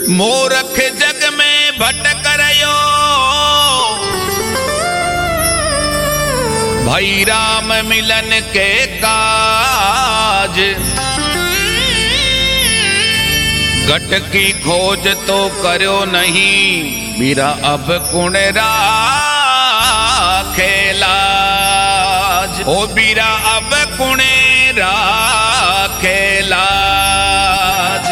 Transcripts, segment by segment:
मूर्ख जग में भटक रयो, भाई राम मिलन के काज। घट की खोज तो करो नहीं, मेरा अब कुण राखे लाज। ओ बीरा अब कुण राखे लाज।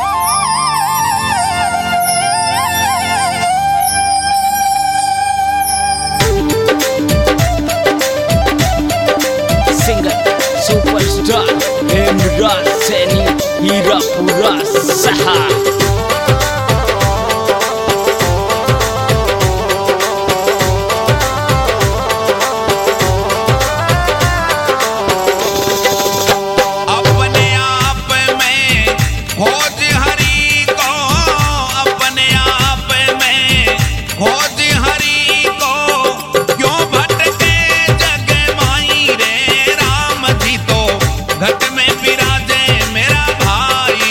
सुपरस्टार इमरान सैनी हीरापुरा सहा। अपने आप में खोज हरि को, अपने आप में खोज हरि को, क्यों भटके जग माई रे। राम जी तो घट में विराजे मेरा भाई।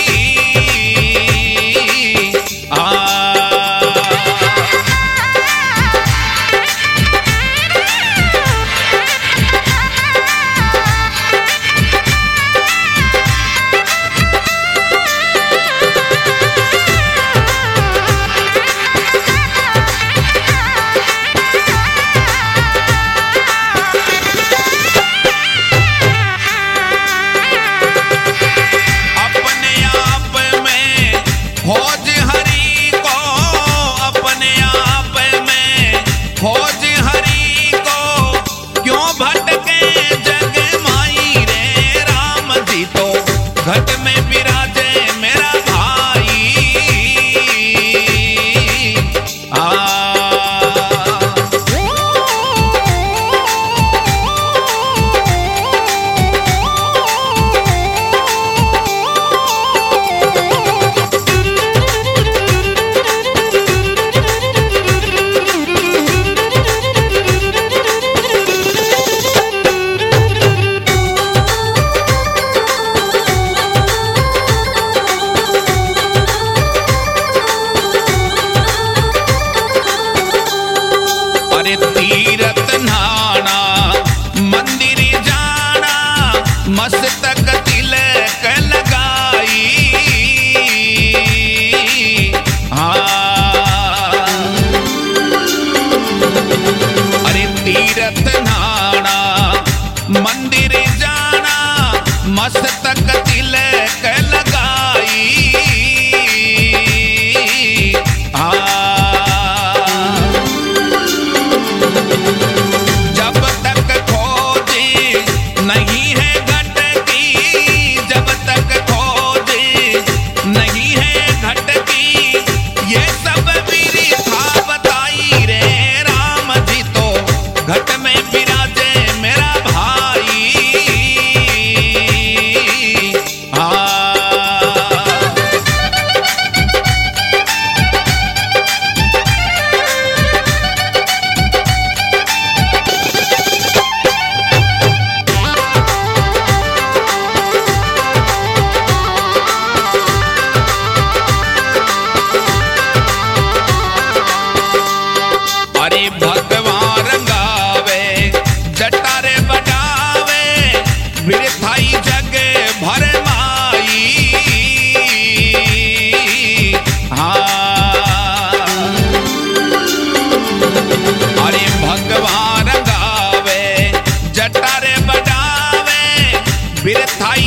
अपने आप में खोज हरि को, अपने आप में खोज हरि को, क्यों भटके जग माई रे। राम जी तो घट में विराजे मेरा भाई। अरे तीरथ नाना मंदिर जाना, मस्तक तिलक लगाई। अरे तीरथ नाना मंदिर जाना, मस्तक तिलक लगाई। जब तक खोजे नहीं है घट की, जब तक खोजे नहीं है घट की, ये सब मेरी था बताई रे। राम जी तो घट में विराजे मेरा भाई। अरे भगवान रंगावे जटारे बजावे, बिरथाई जग भर माई। अरे भगवान रंगावे जटारे बजावे, बिरथाई